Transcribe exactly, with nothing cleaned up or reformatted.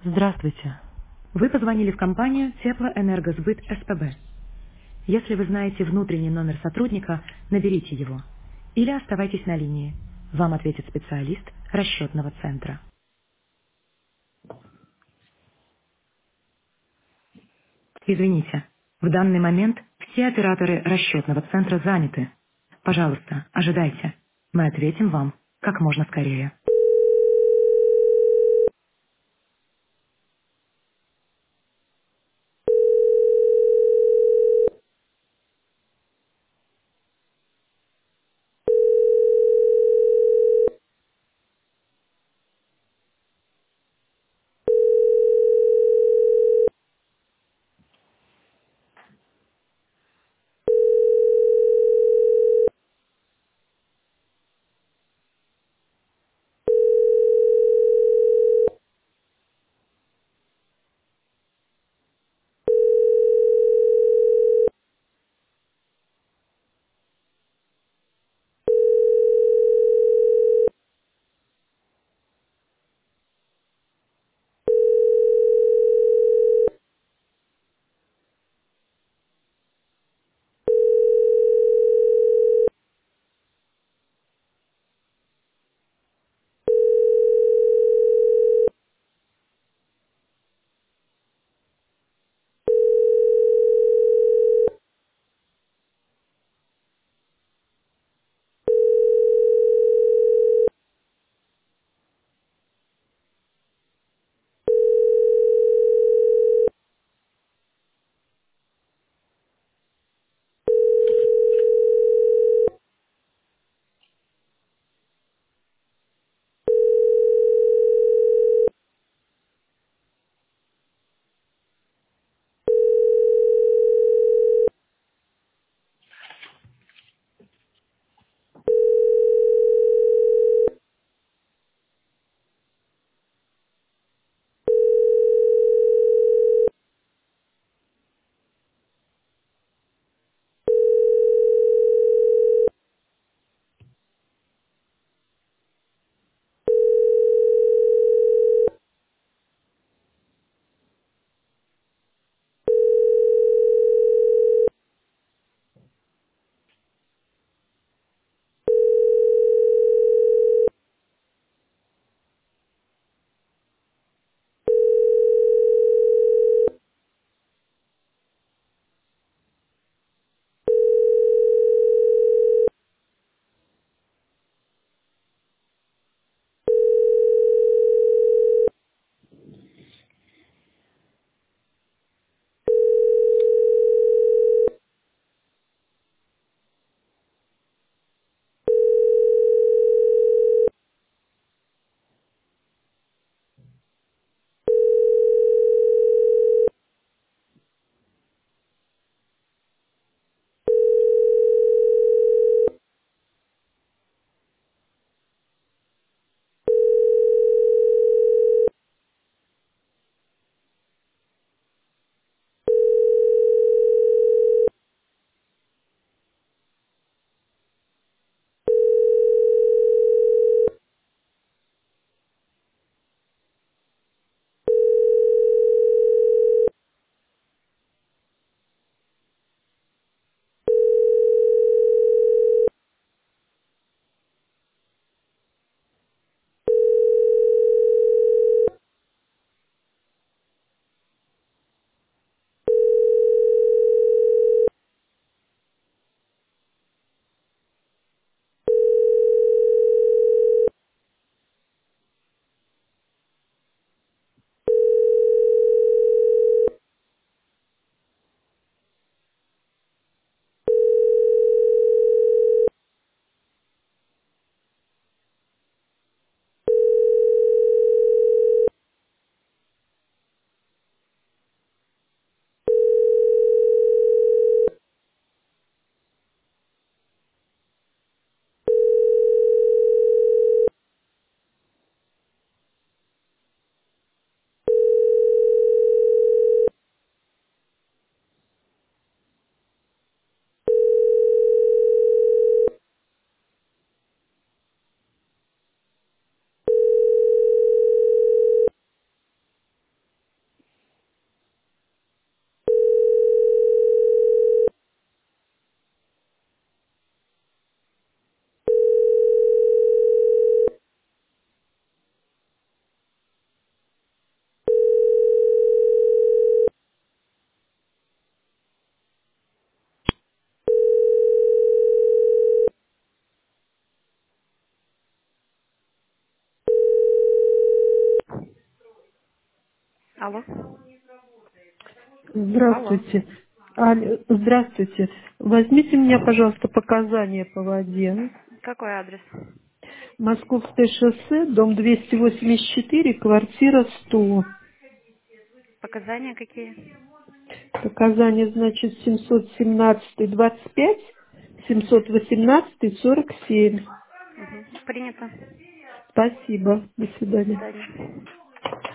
Здравствуйте. Вы позвонили в компанию Теплоэнергосбыт СПБ. Если вы знаете внутренний номер сотрудника, наберите его. Или оставайтесь на линии. Вам ответит специалист расчетного центра. Извините, в данный момент все операторы расчетного центра заняты. Пожалуйста, ожидайте. Мы ответим вам как можно скорее. Алло. Алло. Здравствуйте. Алло, здравствуйте. Возьмите у меня, пожалуйста, показания по воде. Какой адрес? Московское шоссе, дом двести восемьдесят четыре, квартира сто. Показания какие? Показания, значит, семьсот семнадцать двадцать пять, семьсот восемнадцать сорок семь. Угу. Принято. Спасибо. До До свидания. свидания.